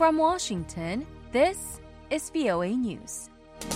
From Washington, this is VOA News.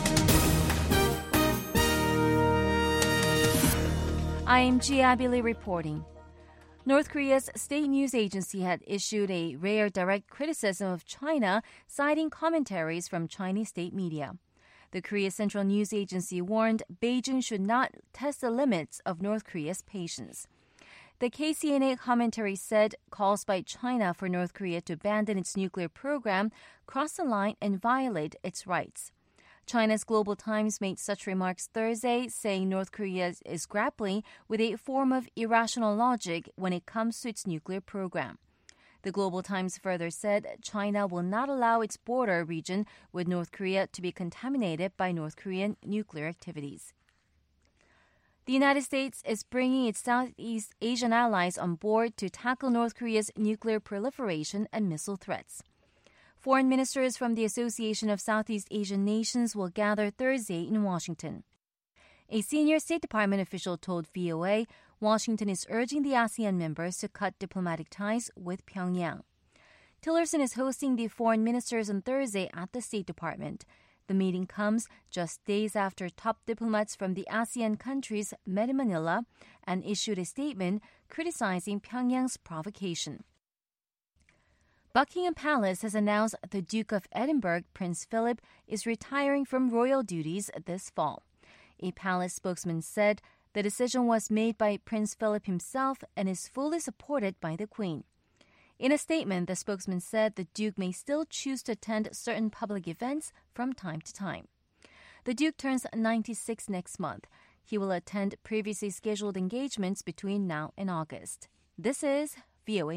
I am Gia Billy reporting. North Korea's state news agency had issued a rare direct criticism of China, citing commentaries from Chinese state media. The Korea Central News Agency warned Beijing should not test the limits of North Korea's patience. The KCNA commentary said calls by China for North Korea to abandon its nuclear program cross the line and violate its rights. China's Global Times made such remarks Thursday, saying North Korea is grappling with a form of irrational logic when it comes to its nuclear program. The Global Times further said China will not allow its border region with North Korea to be contaminated by North Korean nuclear activities. The United States is bringing its Southeast Asian allies on board to tackle North Korea's nuclear proliferation and missile threats. Foreign ministers from the Association of Southeast Asian Nations will gather Thursday in Washington. A senior State Department official told VOA Washington is urging the ASEAN members to cut diplomatic ties with Pyongyang. Tillerson is hosting the foreign ministers on Thursday at the State Department. The meeting comes just days after top diplomats from the ASEAN countries met in Manila and issued a statement criticizing Pyongyang's provocation. Buckingham Palace has announced the Duke of Edinburgh, Prince Philip, is retiring from royal duties this fall. A palace spokesman said the decision was made by Prince Philip himself and is fully supported by the Queen. In a statement, the spokesman said the Duke may still choose to attend certain public events from time to time. The Duke turns 96 next month. He will attend previously scheduled engagements between now and August. This is VOA